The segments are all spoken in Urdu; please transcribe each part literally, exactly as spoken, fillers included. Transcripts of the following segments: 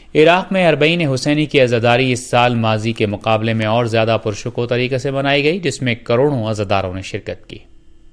عراق میں اربعین حسینی کی عزاداری اس سال ماضی کے مقابلے میں اور زیادہ پرشکوہ طریقے سے منائی گئی، جس میں کروڑوں عزاداروں نے شرکت کی۔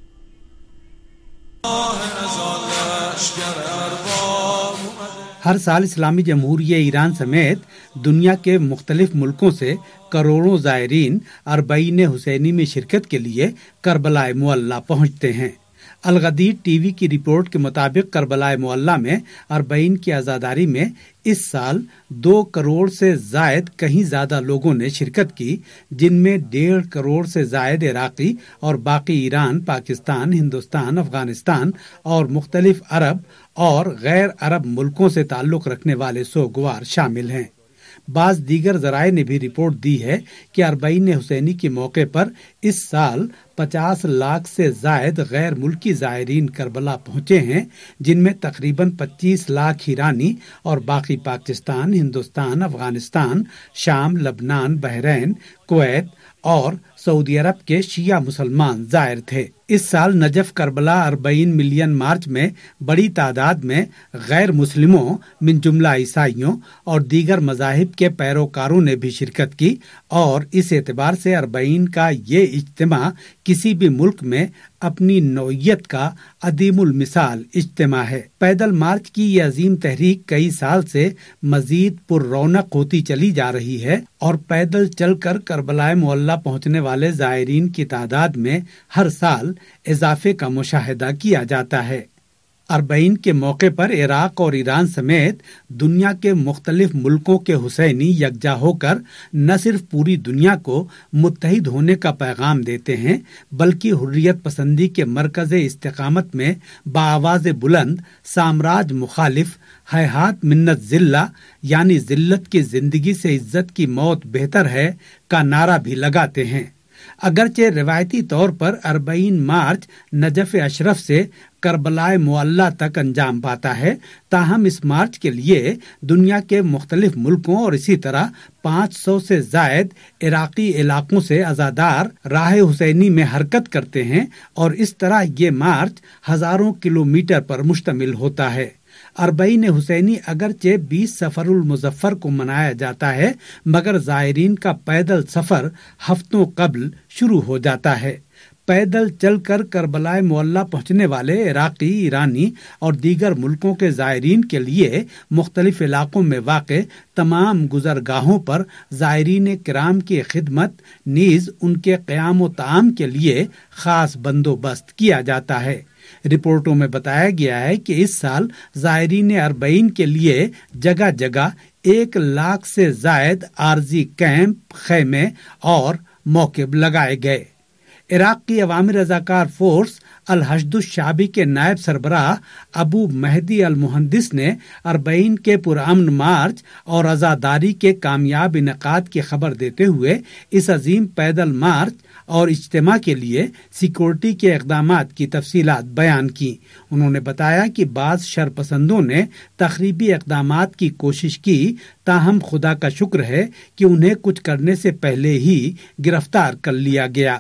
ہر سال اسلامی جمہوریہ ایران سمیت دنیا کے مختلف ملکوں سے کروڑوں زائرین اربعین حسینی میں شرکت کے لیے کربلا معلی پہنچتے ہیں۔ الغدیر ٹی وی کی رپورٹ کے مطابق کربلا معلی میں اربعین کی عزاداری میں اس سال دو کروڑ سے زائد کہیں زیادہ لوگوں نے شرکت کی، جن میں ڈیڑھ کروڑ سے زائد عراقی اور باقی ایران، پاکستان، ہندوستان، افغانستان اور مختلف عرب اور غیر عرب ملکوں سے تعلق رکھنے والے سوگوار شامل ہیں۔ بعض دیگر ذرائع نے بھی رپورٹ دی ہے کہ اربعین حسینی کے موقع پر اس سال پچاس لاکھ سے زائد غیر ملکی زائرین کربلا پہنچے ہیں، جن میں تقریباً پچیس لاکھ ایرانی اور باقی پاکستان، ہندوستان، افغانستان، شام، لبنان، بحرین، کویت اور سعودی عرب کے شیعہ مسلمان زائر تھے۔ اس سال نجف کربلا اربعین ملین مارچ میں بڑی تعداد میں غیر مسلموں من جملہ عیسائیوں اور دیگر مذاہب کے پیروکاروں نے بھی شرکت کی، اور اس اعتبار سے اربعین کا یہ اجتماع کسی بھی ملک میں اپنی نوعیت کا عدیم المثال اجتماع ہے۔ پیدل مارچ کی یہ عظیم تحریک کئی سال سے مزید پر رونق ہوتی چلی جا رہی ہے، اور پیدل چل کر کربلا معلی پہنچنے والے زائرین کی تعداد میں ہر سال اضافے کا مشاہدہ کیا جاتا ہے۔ اربعین کے موقع پر عراق اور ایران سمیت دنیا کے مختلف ملکوں کے حسینی یکجا ہو کر نہ صرف پوری دنیا کو متحد ہونے کا پیغام دیتے ہیں، بلکہ حریت پسندی کے مرکز استقامت میں بآواز بلند سامراج مخالف ہیہات منت ذلہ یعنی ذلت کی زندگی سے عزت کی موت بہتر ہے کا نعرہ بھی لگاتے ہیں۔ اگرچہ روایتی طور پر اربعین مارچ نجف اشرف سے کربلا معلی تک انجام پاتا ہے، تاہم اس مارچ کے لیے دنیا کے مختلف ملکوں اور اسی طرح پانچ سو سے زائد عراقی علاقوں سے عزادار راہ حسینی میں حرکت کرتے ہیں، اور اس طرح یہ مارچ ہزاروں کلومیٹر پر مشتمل ہوتا ہے۔ اربعین حسینی اگرچہ بیس سفر المظفر کو منایا جاتا ہے، مگر زائرین کا پیدل سفر ہفتوں قبل شروع ہو جاتا ہے۔ پیدل چل کر کربلا معلی پہنچنے والے عراقی، ایرانی اور دیگر ملکوں کے زائرین کے لیے مختلف علاقوں میں واقع تمام گزرگاہوں پر زائرین کرام کی خدمت نیز ان کے قیام و طعام کے لیے خاص بندوبست کیا جاتا ہے۔ رپورٹوں میں بتایا گیا ہے کہ اس سال زائرین اربعین کے لیے جگہ جگہ ایک لاکھ سے زائد عارضی کیمپ، خیمے اور موکب لگائے گئے۔ عراق کی عوامی رضاکار فورس الحشد الشعبی کے نائب سربراہ ابو مہدی المہندس نے اربعین کے پرامن مارچ اور عزاداری کے کامیاب انعقاد کی خبر دیتے ہوئے اس عظیم پیدل مارچ اور اجتماع کے لیے سیکورٹی کے اقدامات کی تفصیلات بیان کی۔ انہوں نے بتایا کہ بعض شرپسندوں نے تخریبی اقدامات کی کوشش کی، تاہم خدا کا شکر ہے کہ انہیں کچھ کرنے سے پہلے ہی گرفتار کر لیا گیا۔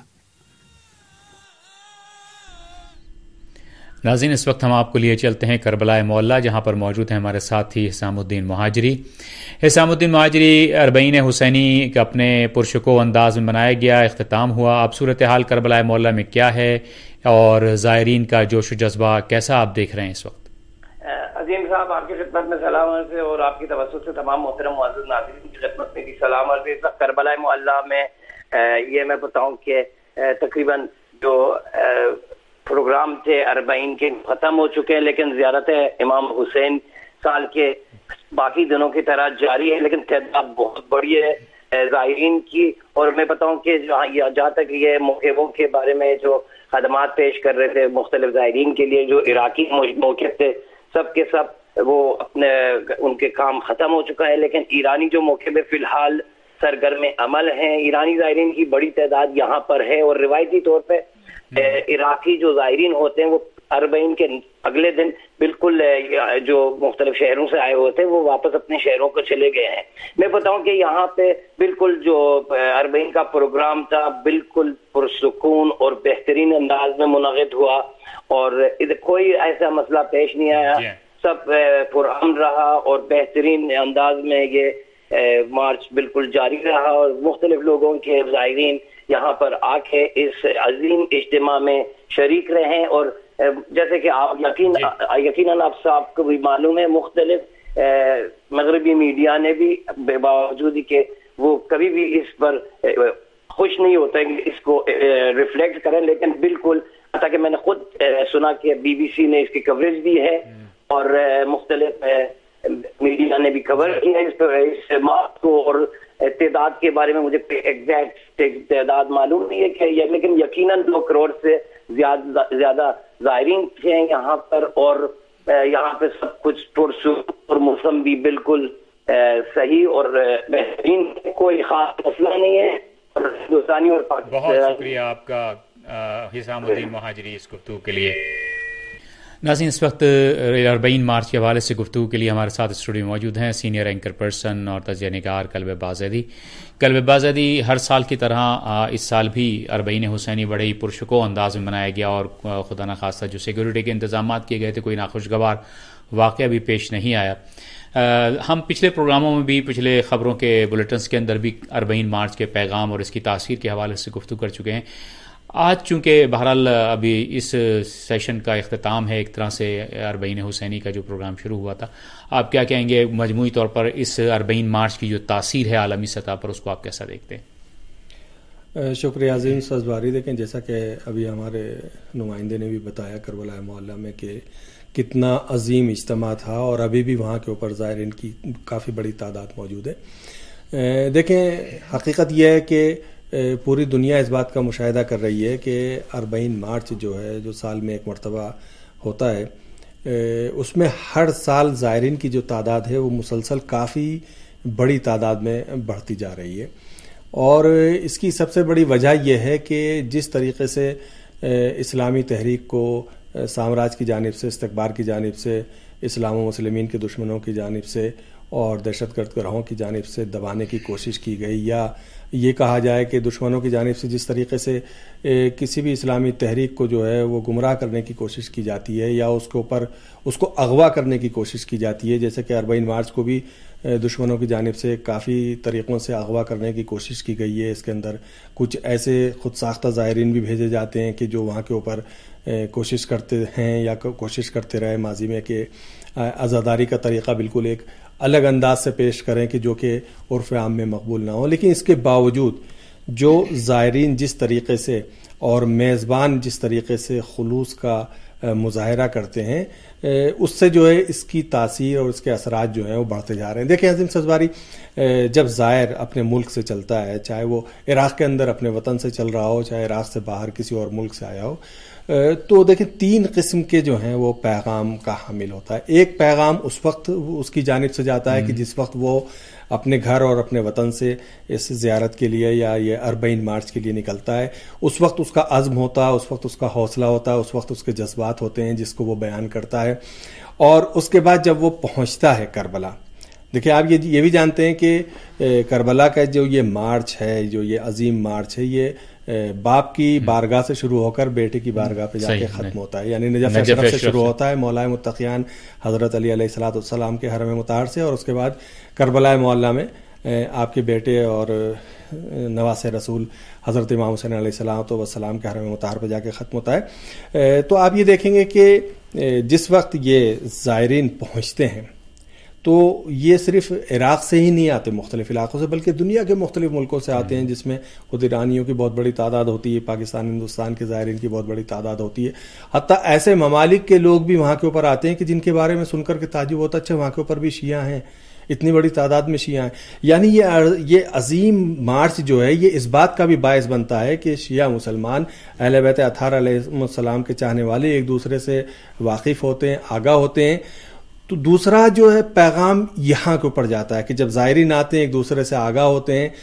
ناظرین، اس وقت ہم آپ کو لیے چلتے ہیں کربلا معلی، جہاں پر موجود ہیں ہمارے ساتھی حسام الدین مہاجری۔ حسام الدین مہاجری، اربعین حسینی کا اپنے پرشکوہ انداز میں منایا گیا، اختتام ہوا، اب صورتحال کربلا معلی میں کیا ہے اور زائرین کا جوش و جذبہ کیسا آپ دیکھ رہے ہیں اس وقت؟ عظیم صاحب، آپ کی خدمت میں سلام عرض ہے، اور آپ کی توسط سے تمام محترم معزز ناظرین کی خدمت میں بھی سلام عرض ہے۔ اس وقت کربلا معلی میں یہ میں بتاؤں کہ تقریباً جو پروگرام تھے اربعین کے ختم ہو چکے ہیں، لیکن زیارت امام حسین سال کے باقی دنوں کی طرح جاری ہے، لیکن تعداد بہت بڑی ہے زائرین کی۔ اور میں بتاؤں کہ جہاں تک یہ موقعوں کے بارے میں جو خدمات پیش کر رہے تھے مختلف زائرین کے لیے، جو عراقی موقع تھے سب کے سب وہ اپنے ان کے کام ختم ہو چکا ہے، لیکن ایرانی جو موقع میں فی الحال سرگرم عمل ہیں، ایرانی زائرین کی بڑی تعداد یہاں پر ہے۔ اور روایتی طور پہ عراقی جو زائرین ہوتے ہیں وہ اربعین کے اگلے دن بالکل جو مختلف شہروں سے آئے ہوئے تھے وہ واپس اپنے شہروں کو چلے گئے ہیں۔ میں بتاؤں کہ یہاں پہ بالکل جو اربعین کا پروگرام تھا بالکل پرسکون اور بہترین انداز میں منعقد ہوا، اور کوئی ایسا مسئلہ پیش نہیں آیا۔ سب پرامن رہا اور بہترین انداز میں یہ مارچ بالکل جاری رہا اور مختلف لوگوں کے زائرین یہاں پر آ کے اس عظیم اجتماع میں شریک رہیں. اور جیسے کہ آپ یقین یقیناً آپ صاحب کو بھی معلوم ہے مختلف مغربی میڈیا نے بھی باوجود کہ وہ کبھی بھی اس پر خوش نہیں ہوتا ہے کہ اس کو ریفلیکٹ کریں, لیکن بالکل حتیٰ کہ میں نے خود سنا کہ بی بی سی نے اس کی کوریج دی ہے اور مختلف میڈیا نے بھی کور کیا اس پر اس مارچ کو. اور تعداد کے بارے میں مجھے ایگزیکٹ تعداد معلوم نہیں ہے کہ لیکن یقیناً دو کروڑ سے زیادہ زیادہ زائرین تھے یہاں پر اور یہاں پہ سب کچھ پرسکون اور موسم بھی بالکل صحیح اور بہترین, کوئی خاص مسئلہ نہیں ہے. اور ہندوستانی اور بہت شکریہ آپ کا حسام الدین مہاجری اس گفتگو کے لیے. ناظرین, اس وقت اربعین مارچ کے حوالے سے گفتگو کے لیے ہمارے ساتھ اسٹوڈیو موجود ہیں سینئر اینکر پرسن اور تجزیہ نگار قلب بازیدی. قلب بازیدی, ہر سال کی طرح اس سال بھی اربعین حسینی بڑے ہی پرشکوہ انداز میں منایا گیا اور خدا نخواستہ جو سیکورٹی کے انتظامات کیے گئے تھے کوئی ناخوشگوار واقعہ بھی پیش نہیں آیا. ہم پچھلے پروگراموں میں بھی پچھلے خبروں کے بلیٹنز کے اندر بھی اربعین مارچ کے پیغام اور اس کی تاثیر کے حوالے سے گفتگو کر چکے ہیں. آج چونکہ بہرحال ابھی اس سیشن کا اختتام ہے ایک طرح سے اربعین حسینی کا جو پروگرام شروع ہوا تھا, آپ کیا کہیں گے مجموعی طور پر اس اربعین مارچ کی جو تاثیر ہے عالمی سطح پر, اس کو آپ کیسا دیکھتے ہیں؟ شکریہ عظیم سازباری. دیکھیں جیسا کہ ابھی ہمارے نمائندے نے بھی بتایا کربلا معلیٰ میں کہ کتنا عظیم اجتماع تھا اور ابھی بھی وہاں کے اوپر زائرین کی کافی بڑی تعداد موجود ہے. دیکھیں حقیقت یہ ہے کہ پوری دنیا اس بات کا مشاہدہ کر رہی ہے کہ اربعین مارچ جو ہے جو سال میں ایک مرتبہ ہوتا ہے اس میں ہر سال زائرین کی جو تعداد ہے وہ مسلسل کافی بڑی تعداد میں بڑھتی جا رہی ہے. اور اس کی سب سے بڑی وجہ یہ ہے کہ جس طریقے سے اسلامی تحریک کو سامراج کی جانب سے, استکبار کی جانب سے, اسلام و مسلمین کے دشمنوں کی جانب سے اور دہشت گرد گروہوں کی جانب سے دبانے کی کوشش کی گئی, یا یہ کہا جائے کہ دشمنوں کی جانب سے جس طریقے سے کسی بھی اسلامی تحریک کو جو ہے وہ گمراہ کرنے کی کوشش کی جاتی ہے یا اس کے اوپر اس کو اغوا کرنے کی کوشش کی جاتی ہے, جیسے کہ اربعین مارچ کو بھی دشمنوں کی جانب سے کافی طریقوں سے اغوا کرنے کی کوشش کی گئی ہے. اس کے اندر کچھ ایسے خود ساختہ زائرین بھی بھیجے جاتے ہیں کہ جو وہاں کے اوپر کوشش کرتے ہیں یا کوشش کرتے رہے ماضی میں کہ عزاداری کا طریقہ بالکل ایک الگ انداز سے پیش کریں کہ جو کہ عرف عام میں مقبول نہ ہو. لیکن اس کے باوجود جو زائرین جس طریقے سے اور میزبان جس طریقے سے خلوص کا مظاہرہ کرتے ہیں اس سے جو ہے اس کی تاثیر اور اس کے اثرات جو ہیں وہ بڑھتے جا رہے ہیں. دیکھیں عظیم سازباری, جب زائر اپنے ملک سے چلتا ہے, چاہے وہ عراق کے اندر اپنے وطن سے چل رہا ہو, چاہے عراق سے باہر کسی اور ملک سے آیا ہو, تو دیکھیں تین قسم کے جو ہیں وہ پیغام کا حامل ہوتا ہے. ایک پیغام اس وقت اس کی جانب سے جاتا ہے کہ جس وقت وہ اپنے گھر اور اپنے وطن سے اس زیارت کے لیے یا یہ اربعین مارچ کے لیے نکلتا ہے. اس وقت اس کا عزم ہوتا ہے, اس وقت اس کا حوصلہ ہوتا ہے, اس وقت اس کے جذبات ہوتے ہیں جس کو وہ بیان کرتا ہے. اور اس کے بعد جب وہ پہنچتا ہے کربلا, دیکھیں آپ یہ یہ بھی جانتے ہیں کہ کربلا کا جو یہ مارچ ہے, جو یہ عظیم مارچ ہے, یہ باپ کی بارگاہ سے شروع ہو کر بیٹے کی بارگاہ پہ جا کے ختم ہوتا ہے. یعنی نجف اشرف سے شروع ہوتا ہے, مولا متقیان حضرت علی علیہ الصلوۃ والسلام کے حرم مطہر سے, اور اس کے بعد کربلا معلیٰ میں آپ کے بیٹے اور نواس رسول حضرت امام حسین علیہ الصلوۃ والسلام کے حرم مطہر پہ جا کے ختم ہوتا ہے. تو آپ یہ دیکھیں گے کہ جس وقت یہ زائرین پہنچتے ہیں تو یہ صرف عراق سے ہی نہیں آتے, مختلف علاقوں سے, بلکہ دنیا کے مختلف ملکوں سے آتے ہیں, جس میں خود ایرانیوں کی بہت بڑی تعداد ہوتی ہے, پاکستان ہندوستان کے زائرین کی بہت بڑی تعداد ہوتی ہے. حتیٰ ایسے ممالک کے لوگ بھی وہاں کے اوپر آتے ہیں کہ جن کے بارے میں سن کر کے تعجب ہوتا ہے, اچھا وہاں کے اوپر بھی شیعہ ہیں, اتنی بڑی تعداد میں شیعہ ہیں. یعنی یہ یہ عظیم مارچ جو ہے یہ اس بات کا بھی باعث بنتا ہے کہ شیعہ مسلمان اہل بیت اطہار علیہ السلام کے چاہنے والے ایک دوسرے سے واقف ہوتے ہیں, آگاہ ہوتے ہیں. تو دوسرا جو ہے پیغام یہاں کے اوپر جاتا ہے کہ جب زائرین آتے ہیں ایک دوسرے سے آگاہ ہوتے ہیں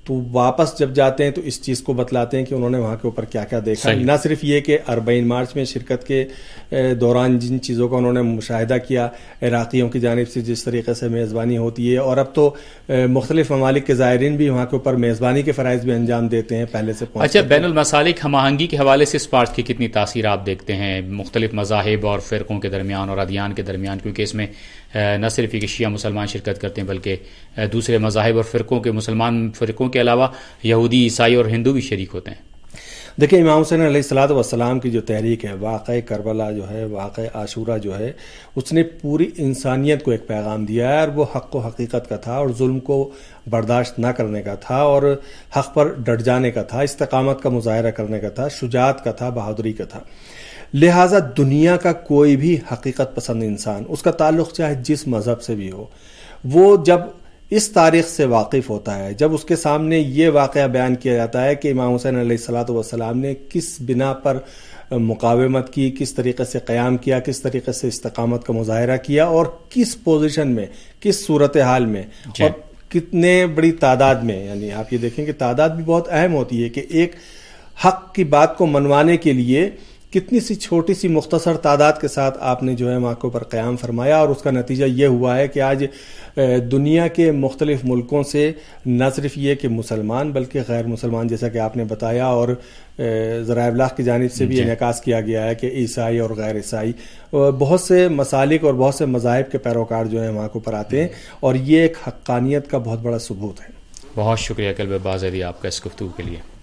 تو واپس جب جاتے ہیں تو اس چیز کو بتلاتے ہیں کہ انہوں نے وہاں کے اوپر کیا کیا دیکھا. نہ صرف یہ کہ اربعین مارچ میں شرکت کے دوران جن چیزوں کا انہوں نے مشاہدہ کیا عراقیوں کی جانب سے جس طریقے سے میزبانی ہوتی ہے, اور اب تو مختلف ممالک کے زائرین بھی وہاں کے اوپر میزبانی کے فرائض بھی انجام دیتے ہیں پہلے سے. اچھا, بین المسالک ہم آہنگی کے حوالے سے اس بات کی کتنی تاثیر آپ دیکھتے ہیں مختلف مذاہب اور فرقوں کے درمیان اور ادیان کے درمیان, کیونکہ اس میں نہ صرف یہ کہ شیعہ مسلمان شرکت کرتے ہیں بلکہ دوسرے مذاہب اور فرقوں کے مسلمان فرقوں کے علاوہ یہودی, عیسائی اور ہندو بھی شریک ہوتے ہیں. دیکھیں, امام حسین علیہ الصلوۃ والسلام کی جو تحریک ہے, واقعہ کربلا جو ہے, واقعہ عاشورہ جو ہے, اس نے پوری انسانیت کو ایک پیغام دیا ہے, اور وہ حق و حقیقت کا تھا اور ظلم کو برداشت نہ کرنے کا تھا اور حق پر ڈٹ جانے کا تھا, استقامت کا مظاہرہ کرنے کا تھا, شجاعت کا تھا, بہادری کا تھا. لہٰذا دنیا کا کوئی بھی حقیقت پسند انسان, اس کا تعلق چاہے جس مذہب سے بھی ہو, وہ جب اس تاریخ سے واقف ہوتا ہے, جب اس کے سامنے یہ واقعہ بیان کیا جاتا ہے کہ امام حسین علیہ الصلوۃ والسلام نے کس بنا پر مقاومت کی, کس طریقے سے قیام کیا, کس طریقے سے استقامت کا مظاہرہ کیا, اور کس پوزیشن میں, کس صورتحال میں, اور کتنے بڑی تعداد میں. یعنی آپ یہ دیکھیں کہ تعداد بھی بہت اہم ہوتی ہے کہ ایک حق کی بات کو منوانے کے لیے کتنی سی چھوٹی سی مختصر تعداد کے ساتھ آپ نے جو ہے موقع پر قیام فرمایا, اور اس کا نتیجہ یہ ہوا ہے کہ آج دنیا کے مختلف ملکوں سے نہ صرف یہ کہ مسلمان بلکہ غیر مسلمان, جیسا کہ آپ نے بتایا, اور ذرائع ابلاغ کی جانب سے بھی انعکاس کیا گیا ہے کہ عیسائی اور غیر عیسائی بہت سے مسالک اور بہت سے مذاہب کے پیروکار جو ہیں موقع پر آتے ہیں, اور یہ ایک حقانیت کا بہت بڑا ثبوت ہے. بہت شکریہ کلب آزادی آپ کا اس گفتگو کے لیے.